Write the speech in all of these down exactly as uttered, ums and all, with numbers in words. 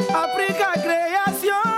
Africa création,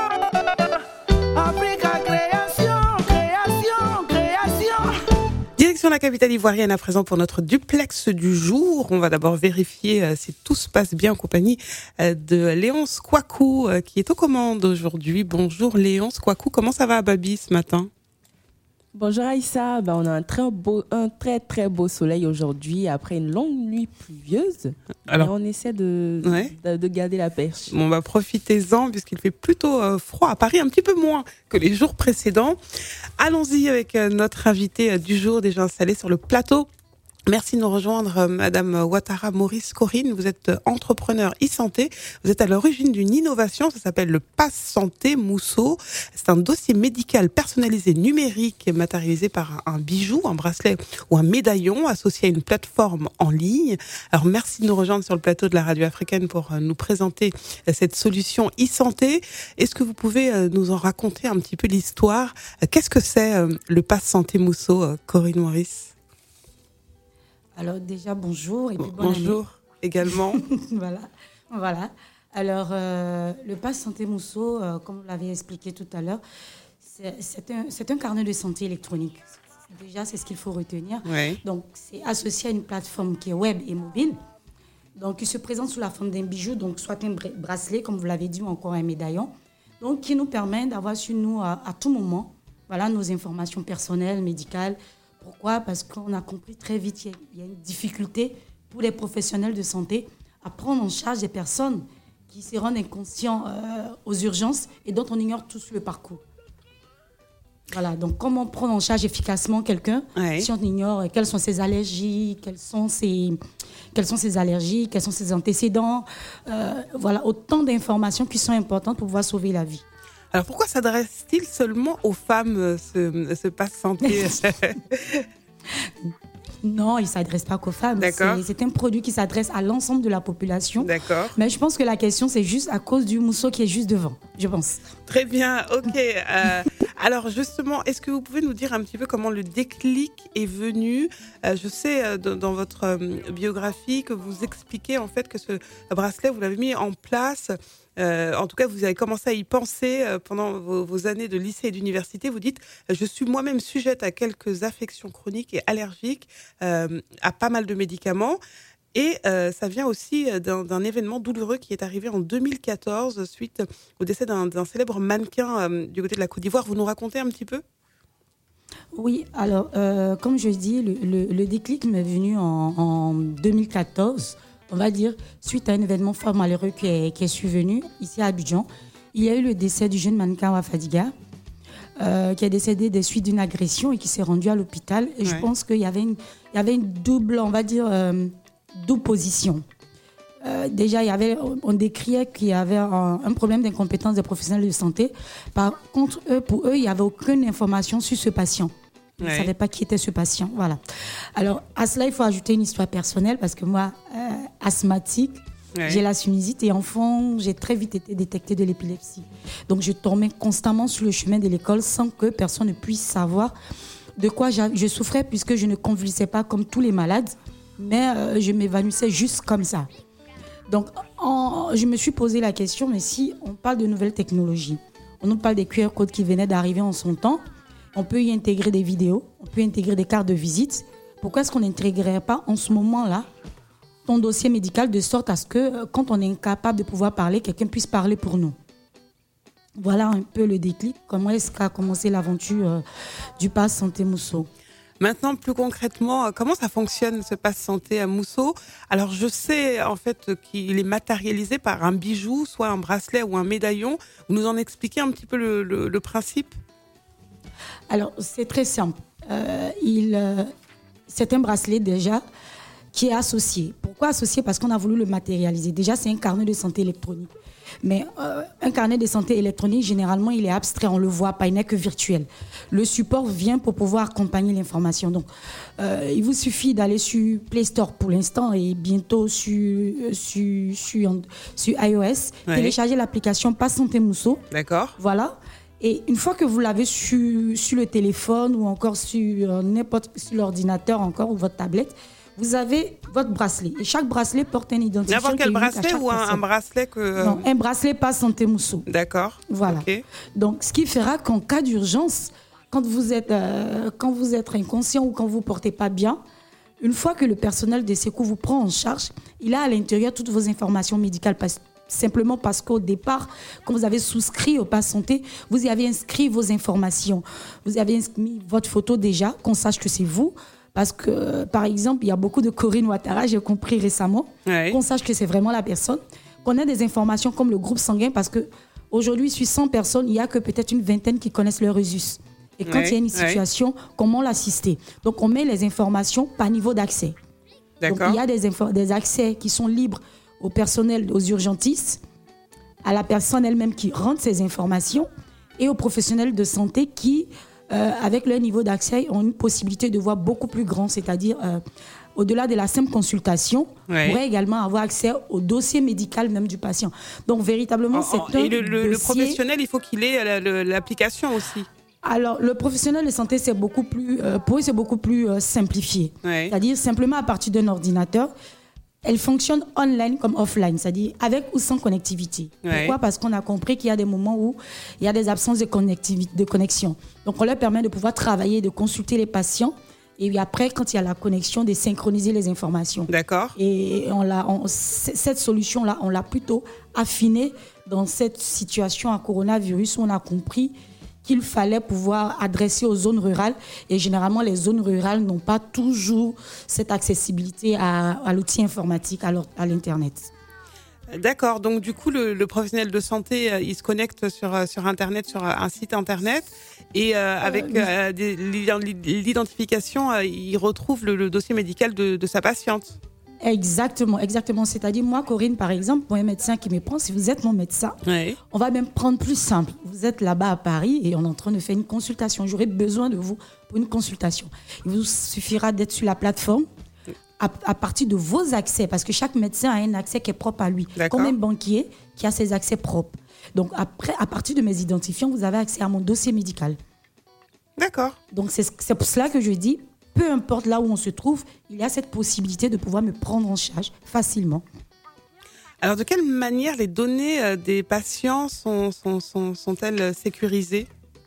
Africa création, création, création. Direction la capitale ivoirienne à présent pour notre duplex du jour. On va d'abord vérifier euh, si tout se passe bien en compagnie euh, de Léonce Kouakou euh, qui est aux commandes aujourd'hui. Bonjour Léonce Kouakou, comment ça va à Babi ce matin? Bonjour Aïssa, ben, on a un très, beau, un très très beau soleil aujourd'hui après une longue nuit pluvieuse. Alors, on essaie de, ouais. de, de garder la pêche. Bon, bah, profitez-en puisqu'il fait plutôt euh, froid à Paris, un petit peu moins que les jours précédents. Allons-y avec euh, notre invité euh, du jour déjà installé sur le plateau. Merci de nous rejoindre, euh, Madame Ouattara Maurice Corinne. Vous êtes euh, entrepreneur e-santé. Vous êtes à l'origine d'une innovation, ça s'appelle le Pass Santé Mousso. C'est un dossier médical personnalisé numérique et matérialisé par un, un bijou, un bracelet ou un médaillon associé à une plateforme en ligne. Alors merci de nous rejoindre sur le plateau de la radio africaine pour euh, nous présenter euh, cette solution e-santé. Est-ce que vous pouvez euh, nous en raconter un petit peu l'histoire? euh, Qu'est-ce que c'est euh, le Pass Santé Mousso, euh, Corinne Maurice? Alors déjà, bonjour et puis bonne Bonjour année. Également. voilà, voilà. Alors, euh, le Pass Santé Mousso, euh, comme vous l'avez expliqué tout à l'heure, c'est, c'est, un, c'est un carnet de santé électronique. Déjà, c'est ce qu'il faut retenir. Oui. Donc, c'est associé à une plateforme qui est web et mobile. Donc, il se présente sous la forme d'un bijou, donc soit un bracelet, comme vous l'avez dit, ou encore un médaillon. Donc, qui nous permet d'avoir sur nous à, à tout moment, voilà, nos informations personnelles, médicales. Pourquoi ? Parce qu'on a compris très vite qu'il y a une difficulté pour les professionnels de santé à prendre en charge des personnes qui se rendent inconscients euh, aux urgences et dont on ignore tous le parcours. Voilà, donc comment prendre en charge efficacement quelqu'un oui. si on ignore quelles sont ses allergies, quelles sont ses, quelles sont ses allergies, quels sont ses antécédents. Euh, voilà, autant d'informations qui sont importantes pour pouvoir sauver la vie. Alors pourquoi s'adresse-t-il seulement aux femmes, ce, ce pass santé? Non, il ne s'adresse pas qu'aux femmes. D'accord. C'est, c'est un produit qui s'adresse à l'ensemble de la population. D'accord. Mais je pense que la question, c'est juste à cause du mousseau qui est juste devant, je pense. Très bien, ok. Euh, alors justement, est-ce que vous pouvez nous dire un petit peu comment le déclic est venu? euh, Je sais euh, dans, dans votre euh, biographie que vous expliquez en fait que ce bracelet, vous l'avez mis en place. Euh, en tout cas, vous avez commencé à y penser euh, pendant vos, vos années de lycée et d'université. Vous dites, euh, je suis moi-même sujette à quelques affections chroniques et allergiques, euh, à pas mal de médicaments. Et euh, ça vient aussi d'un, d'un événement douloureux qui est arrivé en deux mille quatorze suite au décès d'un, d'un célèbre mannequin euh, du côté de la Côte d'Ivoire. Vous nous racontez un petit peu ? Oui, alors, euh, comme je dis, le, le, le déclic m'est venu en, en deux mille quatorze. On va dire, suite à un événement fort malheureux qui est, qui est survenu ici à Abidjan. Il y a eu le décès du jeune mannequin Awa Fadiga, euh, qui est décédé des suites d'une agression et qui s'est rendu à l'hôpital. Et ouais. je pense qu'il y avait une, il y avait une double, on va dire, euh, double position. Euh, déjà, il y avait, on décriait qu'il y avait un, un problème d'incompétence des professionnels de santé. Par contre, eux, pour eux, il n'y avait aucune information sur ce patient. Ils ne ouais. savaient pas qui était ce patient. Voilà. Alors, à cela, il faut ajouter une histoire personnelle parce que moi, euh, asthmatique, ouais. j'ai la sinusite et enfant, j'ai très vite été détectée de l'épilepsie. Donc, je tombais constamment sur le chemin de l'école sans que personne ne puisse savoir de quoi je souffrais puisque je ne convulsais pas comme tous les malades, mais euh, je m'évanouissais juste comme ça. Donc, en, je me suis posé la question, mais si on parle de nouvelles technologies, on nous parle des Q R codes qui venaient d'arriver en son temps, on peut y intégrer des vidéos, on peut intégrer des cartes de visite. Pourquoi est-ce qu'on n'intégrerait pas en ce moment-là ton dossier médical de sorte à ce que quand on est incapable de pouvoir parler, quelqu'un puisse parler pour nous? Voilà un peu le déclic. Comment est-ce qu'a commencé l'aventure euh, du Pass Santé Mousso? Maintenant, plus concrètement, comment ça fonctionne ce Pass Santé à Mousso? Alors, je sais en fait qu'il est matérialisé par un bijou, soit un bracelet ou un médaillon. Vous nous en expliquez un petit peu le, le, le principe? Alors, c'est très simple. Euh, il, euh, c'est un bracelet déjà qui est associé. Pourquoi associé? Parce qu'on a voulu le matérialiser. Déjà, c'est un carnet de santé électronique. Mais euh, un carnet de santé électronique, généralement, il est abstrait, on ne le voit pas, il n'est que virtuel. Le support vient pour pouvoir accompagner l'information. Donc, euh, il vous suffit d'aller sur Play Store pour l'instant et bientôt sur, sur, sur, sur iOS, ouais. télécharger l'application Pass Santé Mousso. D'accord. Voilà. Et une fois que vous l'avez sur, sur le téléphone ou encore sur euh, n'importe sur l'ordinateur encore ou votre tablette, vous avez votre bracelet. Et chaque bracelet porte une identifiant. N'importe quel bracelet ou un, un bracelet que... Non, un bracelet pas Santé Mousso. D'accord. Voilà. Okay. Donc, ce qui fera qu'en cas d'urgence, quand vous êtes, euh, quand vous êtes inconscient ou quand vous ne portez pas bien, une fois que le personnel de secours vous prend en charge, il a à l'intérieur toutes vos informations médicales. Parce, simplement parce qu'au départ, quand vous avez souscrit au Pass Santé, vous y avez inscrit vos informations. Vous y avez inscrit votre photo déjà, qu'on sache que c'est vous. Parce que, euh, par exemple, il y a beaucoup de Corinne Ouattara, j'ai compris récemment, oui. qu'on sache que c'est vraiment la personne. Qu'on ait des informations comme le groupe sanguin, parce qu'aujourd'hui, sur cent personnes, il n'y a que peut-être une vingtaine qui connaissent leur Usus. Et quand oui. il y a une situation, oui. comment l'assister? Donc, on met les informations par niveau d'accès. D'accord. Donc, il y a des, info- des accès qui sont libres au personnel, aux urgentistes, à la personne elle-même qui rentre ces informations, et aux professionnels de santé qui... Euh, avec leur niveau d'accès, ont une possibilité de voir beaucoup plus grand, c'est-à-dire euh, au-delà de la simple consultation, ouais. on pourrait également avoir accès au dossier médical même du patient. Donc véritablement, oh, c'est oh, un et le, le, dossier... le professionnel, il faut qu'il ait la, la, l'application aussi. Alors, le professionnel de santé, c'est beaucoup plus, euh, pour eux, c'est beaucoup plus euh, simplifié. Ouais. C'est-à-dire simplement à partir d'un ordinateur. Elle fonctionne online comme offline, c'est-à-dire avec ou sans connectivité. Ouais. Pourquoi ? Parce qu'on a compris qu'il y a des moments où il y a des absences de, connectivité, de connexion. Donc, on leur permet de pouvoir travailler, de consulter les patients. Et puis après, quand il y a la connexion, de synchroniser les informations. D'accord. Et on l'a, on, cette solution-là, on l'a plutôt affinée dans cette situation à coronavirus où on a compris qu'il fallait pouvoir adresser aux zones rurales. Et généralement, les zones rurales n'ont pas toujours cette accessibilité à, à l'outil informatique, à, à l'Internet. D'accord. Donc, du coup, le, le professionnel de santé, il se connecte sur, sur Internet, sur un site Internet. Et euh, avec euh, euh, des, l'identification, euh, il retrouve le, le dossier médical de, de sa patiente. Exactement, exactement. C'est-à-dire, moi, Corinne, par exemple, pour un médecin qui me prend, si vous êtes mon médecin, oui. on va même prendre plus simple. Vous êtes là-bas à Paris et on est en train de faire une consultation. J'aurai besoin de vous pour une consultation. Il vous suffira d'être sur la plateforme à, à partir de vos accès, parce que chaque médecin a un accès qui est propre à lui. D'accord. Comme un banquier qui a ses accès propres. Donc, après, à partir de mes identifiants, vous avez accès à mon dossier médical. D'accord. Donc, c'est, c'est pour cela que je dis... Peu importe là où on se trouve, il y a cette possibilité de pouvoir me prendre en charge facilement. Alors, de quelle manière les données des patients sont, sont, sont, sont-elles sécurisées ?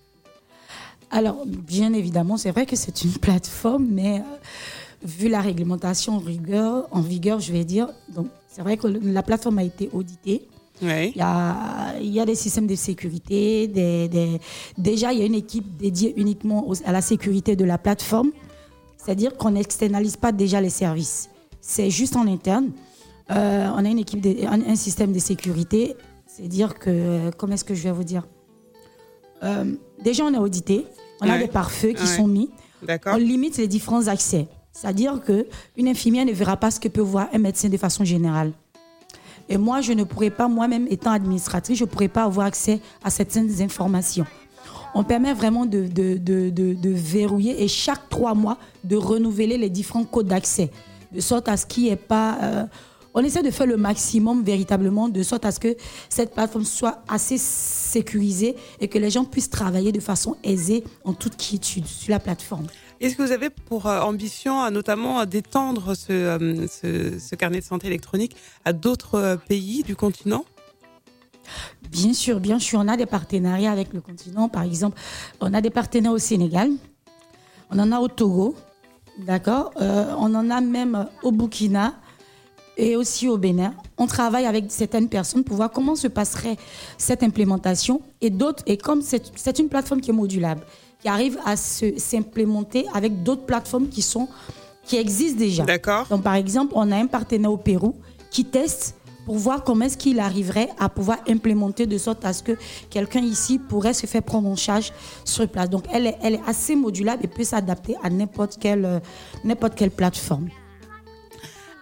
Alors, bien évidemment, c'est vrai que c'est une plateforme, mais euh, vu la réglementation en vigueur, en vigueur, je vais dire, donc, c'est vrai que la plateforme a été auditée. Oui. Il y a, il y a des systèmes de sécurité. Des, des... Déjà, il y a une équipe dédiée uniquement à la sécurité de la plateforme. C'est-à-dire qu'on n'externalise pas déjà les services. C'est juste en interne. Euh, on a une équipe, de, un, un système de sécurité. C'est-à-dire que, comment est-ce que je vais vous dire euh, Déjà, on est audité. On ouais. a des pare-feux qui ouais. sont mis. D'accord. On limite les différents accès. C'est-à-dire qu'une infirmière ne verra pas ce que peut voir un médecin de façon générale. Et moi, je ne pourrais pas, moi-même étant administratrice, je ne pourrais pas avoir accès à certaines informations. On permet vraiment de, de, de, de, de verrouiller et chaque trois mois de renouveler les différents codes d'accès, de sorte à ce qu'il n'y ait pas... Euh, on essaie de faire le maximum véritablement, de sorte à ce que cette plateforme soit assez sécurisée et que les gens puissent travailler de façon aisée en toute quiétude sur la plateforme. Est-ce que vous avez pour euh, ambition euh, notamment euh, d'étendre ce, euh, ce, ce carnet de santé électronique à d'autres euh, pays du continent ? Bien sûr, bien sûr, on a des partenariats avec le continent. Par exemple, on a des partenaires au Sénégal, on en a au Togo, d'accord, euh, on en a même au Burkina et aussi au Bénin. On travaille avec certaines personnes pour voir comment se passerait cette implémentation et d'autres. Et comme c'est, c'est une plateforme qui est modulable, qui arrive à se, s'implémenter avec d'autres plateformes qui sont qui existent déjà. D'accord. Donc, par exemple, on a un partenaire au Pérou qui teste pour voir comment est-ce qu'il arriverait à pouvoir implémenter de sorte à ce que quelqu'un ici pourrait se faire prendre en charge sur place. Donc, elle est, elle est assez modulable et peut s'adapter à n'importe quelle, n'importe quelle plateforme.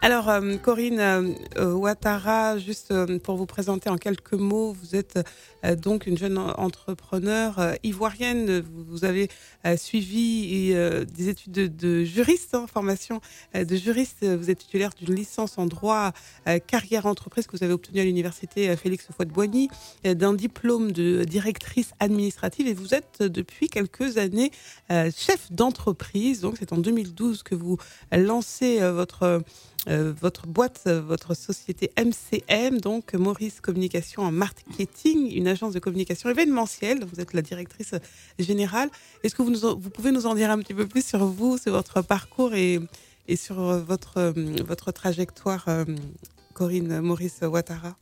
Alors, euh, Corinne euh, Ouattara, juste euh, pour vous présenter en quelques mots, vous êtes euh, donc une jeune entrepreneure euh, ivoirienne. Vous, vous avez euh, suivi euh, des études de, de juriste, hein, formation euh, de juriste. Vous êtes titulaire d'une licence en droit euh, carrière entreprise que vous avez obtenue à l'université euh, Félix Houphouët-Boigny, euh, d'un diplôme de directrice administrative, et vous êtes euh, depuis quelques années euh, chef d'entreprise. Donc, c'est en deux mille douze que vous lancez euh, votre Euh, votre boîte, votre société M C M, donc Maurice Communication en Marketing, une agence de communication événementielle. Vous êtes la directrice générale. Est-ce que vous, nous, vous pouvez nous en dire un petit peu plus sur vous, sur votre parcours et, et sur votre, votre trajectoire, euh, Corinne Maurice Ouattara?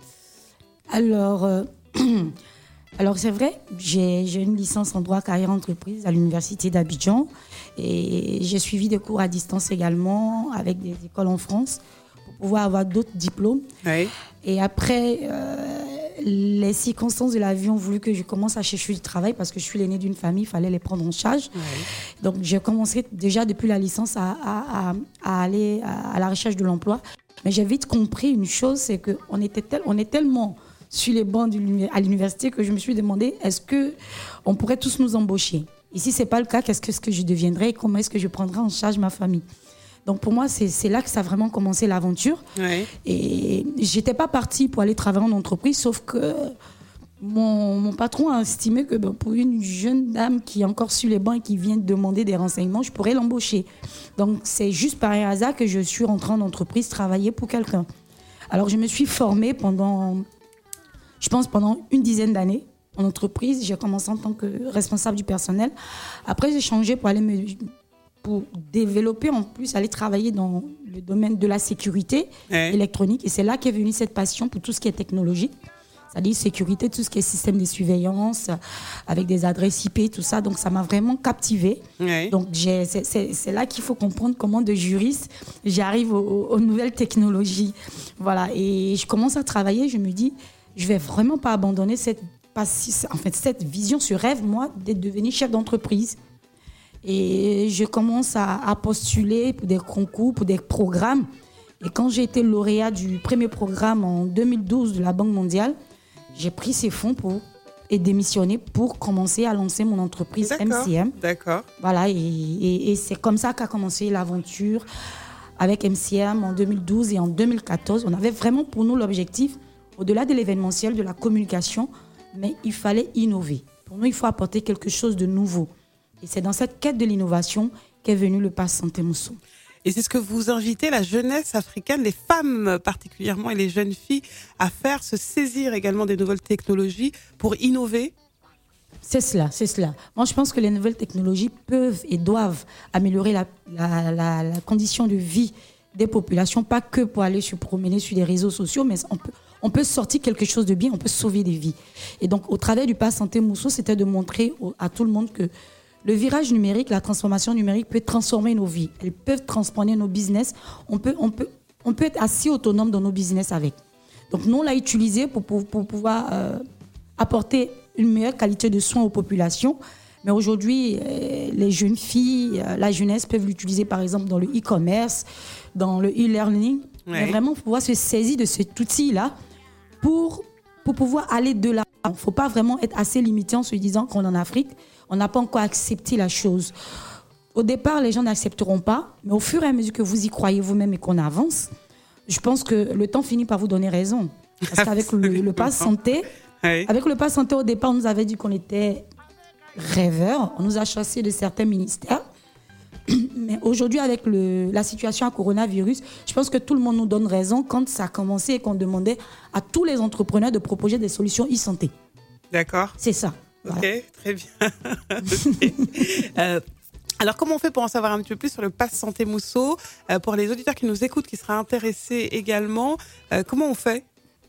Alors, euh, alors c'est vrai, j'ai, j'ai une licence en droit carrière entreprise à l'université d'Abidjan. Et j'ai suivi des cours à distance également avec des écoles en France pour pouvoir avoir d'autres diplômes. Oui. Et après, euh, les circonstances de la vie ont voulu que je commence à chercher du travail parce que je suis l'aînée d'une famille, il fallait les prendre en charge. Oui. Donc j'ai commencé déjà depuis la licence à, à, à, à aller à, à la recherche de l'emploi. Mais j'ai vite compris une chose, c'est qu'on était tel, on est tellement sur les bancs à l'université que je me suis demandé, est-ce qu'on pourrait tous nous embaucher ? Et si ce n'est pas le cas, qu'est-ce que, ce que je deviendrai et comment est-ce que je prendrai en charge ma famille? Donc pour moi, c'est, c'est là que ça a vraiment commencé l'aventure. Ouais. Et je n'étais pas partie pour aller travailler en entreprise, sauf que mon, mon patron a estimé que ben, pour une jeune dame qui est encore sur les bancs et qui vient demander des renseignements, je pourrais l'embaucher. Donc c'est juste par un hasard que je suis rentrée en entreprise travailler pour quelqu'un. Alors je me suis formée pendant, je pense pendant une dizaine d'années. En entreprise, j'ai commencé en tant que responsable du personnel. Après, j'ai changé pour aller me, pour développer, en plus, aller travailler dans le domaine de la sécurité ouais. électronique. Et c'est là qu'est venue cette passion pour tout ce qui est technologie. C'est-à-dire sécurité, tout ce qui est système de surveillance, avec des adresses I P, tout ça. Donc, ça m'a vraiment captivée. Ouais. Donc, j'ai, c'est, c'est, c'est là qu'il faut comprendre comment, de juriste, j'arrive aux, aux nouvelles technologies. Voilà. Et je commence à travailler. Je me dis, je ne vais vraiment pas abandonner cette Pas si, en fait, cette vision, ce rêve, moi, d'être devenue chef d'entreprise. Et je commence à, à postuler pour des concours, pour des programmes. Et quand j'ai été lauréat du premier programme en deux mille douze de la Banque mondiale, j'ai pris ces fonds pour, et démissionné pour commencer à lancer mon entreprise D'accord. M C M. D'accord. Voilà, et, et, et c'est comme ça qu'a commencé l'aventure avec M C M en deux mille douze et en deux mille quatorze. On avait vraiment pour nous l'objectif, au-delà de l'événementiel, de la communication, mais il fallait innover. Pour nous, il faut apporter quelque chose de nouveau. Et c'est dans cette quête de l'innovation qu'est venu le Pass Santé Mousso. Et c'est ce que vous invitez la jeunesse africaine, les femmes particulièrement et les jeunes filles à faire, se saisir également des nouvelles technologies pour innover? C'est cela, c'est cela. Moi, je pense que les nouvelles technologies peuvent et doivent améliorer la, la, la, la condition de vie des populations, pas que pour aller se promener sur les réseaux sociaux, mais on peut, on peut sortir quelque chose de bien, on peut sauver des vies. Et donc, au travers du Pass Santé Mousso, c'était de montrer au, à tout le monde que le virage numérique, la transformation numérique peut transformer nos vies. Elles peuvent transformer nos business. On peut, on peut, on peut être assez autonome dans nos business avec. Donc, nous, on l'a utilisé pour, pour, pour pouvoir euh, apporter une meilleure qualité de soins aux populations. Mais aujourd'hui, euh, les jeunes filles, euh, la jeunesse peuvent l'utiliser, par exemple, dans le e-commerce, dans le e-learning. Ouais. Mais vraiment, pouvoir se saisir de cet outil-là pour, pour pouvoir aller de là. Il ne faut pas vraiment être assez limité en se disant qu'on est en Afrique. On n'a pas encore accepté la chose. Au départ, les gens n'accepteront pas, mais au fur et à mesure que vous y croyez vous-même et qu'on avance, je pense que le temps finit par vous donner raison. Parce qu'avec le, le Pass Santé, oui. avec le Pass Santé, au départ, on nous avait dit qu'on était rêveurs. On nous a chassés de certains ministères. Mais aujourd'hui, avec le, la situation à coronavirus, je pense que tout le monde nous donne raison quand ça a commencé et qu'on demandait à tous les entrepreneurs de proposer des solutions e-santé. D'accord. C'est ça. Voilà. Ok, très bien. okay. euh, alors, comment on fait pour en savoir un petit peu plus sur le Pass Santé Mousso euh, pour les auditeurs qui nous écoutent, qui seraient intéressés également, euh, comment on fait?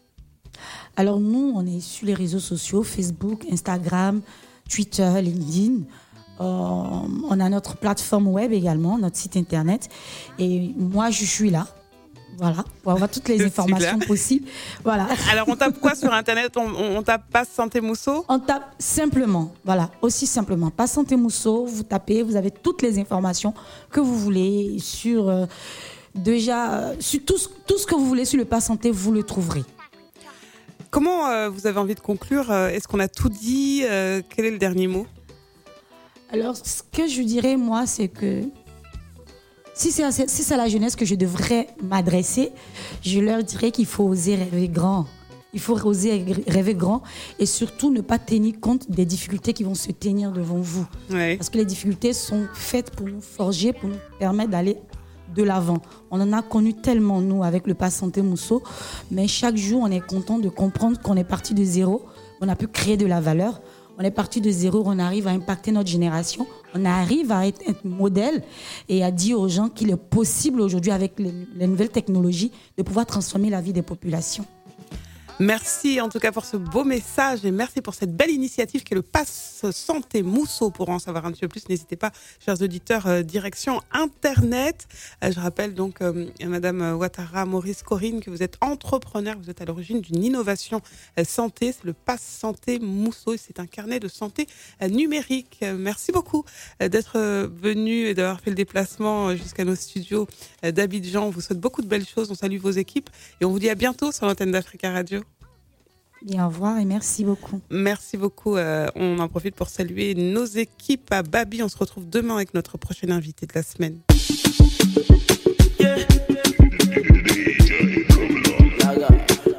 Alors, nous, on est sur les réseaux sociaux, Facebook, Instagram, Twitter, LinkedIn. Euh, on a notre plateforme web également, notre site internet. Et moi, je suis là. Voilà, pour avoir toutes les informations possibles. Voilà. Alors, on tape quoi sur Internet? on, on, on tape Pass Santé Mousso? On tape simplement, voilà, aussi simplement. Pass Santé Mousso, vous tapez, vous avez toutes les informations que vous voulez sur euh, déjà, euh, sur tout, tout ce que vous voulez sur le pass santé, vous le trouverez. Comment euh, vous avez envie de conclure? Est-ce qu'on a tout dit? euh, Quel est le dernier mot? Alors, ce que je dirais, moi, c'est que si c'est, à, si c'est à la jeunesse que je devrais m'adresser, je leur dirais qu'il faut oser rêver grand. Il faut oser rêver grand et surtout ne pas tenir compte des difficultés qui vont se tenir devant vous. Ouais. Parce que les difficultés sont faites pour nous forger, pour nous permettre d'aller de l'avant. On en a connu tellement, nous, avec le Pass Santé Mousso, mais chaque jour, on est content de comprendre qu'on est parti de zéro, on a pu créer de la valeur. On est parti de zéro, on arrive à impacter notre génération, on arrive à être un modèle et à dire aux gens qu'il est possible aujourd'hui, avec les, les nouvelles technologies, de pouvoir transformer la vie des populations. Merci en tout cas pour ce beau message et merci pour cette belle initiative qui est le Pass Santé Mousso. Pour en savoir un petit peu plus, n'hésitez pas, chers auditeurs, euh, direction Internet. Euh, je rappelle donc, euh, Madame Ouattara Maurice Corinne, que vous êtes entrepreneur, vous êtes à l'origine d'une innovation euh, santé. C'est le Pass Santé Mousso et c'est un carnet de santé euh, numérique. Euh, merci beaucoup euh, d'être euh, venu et d'avoir fait le déplacement euh, jusqu'à nos studios euh, d'Abidjan. On vous souhaite beaucoup de belles choses, on salue vos équipes et on vous dit à bientôt sur l'antenne d'Africa Radio. Bien, au revoir et merci beaucoup. Merci beaucoup. Euh, on en profite pour saluer nos équipes à Babi. On se retrouve demain avec notre prochaine invité de la semaine.